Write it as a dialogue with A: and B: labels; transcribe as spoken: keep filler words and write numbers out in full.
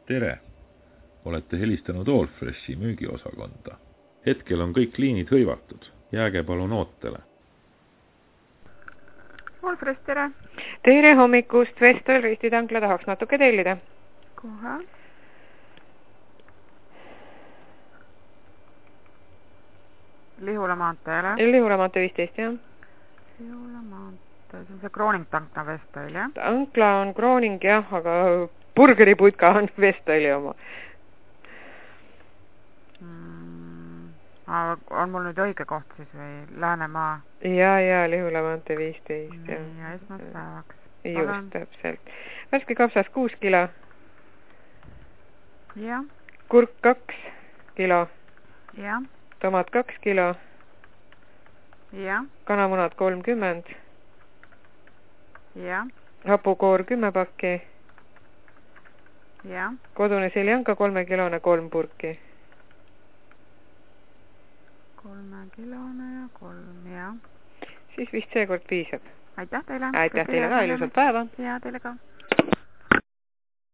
A: tere! Olete helistanud Allfreshi müügiosakonda. Hetkel on kõik liinid hõivatud. Jääge palun ootele.
B: Allfresh, tere!
C: Tere hommikust! Vestel Ristitankla tahaks natuke tellida.
B: Kohe. Lihula maanteele.
C: Lihula maantee viisteist, jah.
B: Lihula maantee, see on see Krooning tankna Vestel, jah?
C: Tankla on Krooning, jah, aga burgeriputka on Vesteli oma.
B: Mm, on mul nüüd õige koht siis või Läänemaa?
C: Ja, ja, Lihula maantee viisteist, jah.
B: Ja esmaspäevaks.
C: Just, täpselt. Värske kapsas kuus kilo.
B: Jah.
C: Kurk kaks kilo.
B: Jah.
C: Tomat kaks kilo.
B: Jah.
C: Kanamunad kolmkümmend.
B: Jah.
C: Hapukoor kümme pakki.
B: Jah.
C: Kodune seljanka kolme kilone kolm purki.
B: Kolme kilone ja kolm, jah.
C: Siis vist seekord piisab.
B: Aitäh teile.
C: Aitäh teile ka, ilusat päeva.
B: Ja teile ka.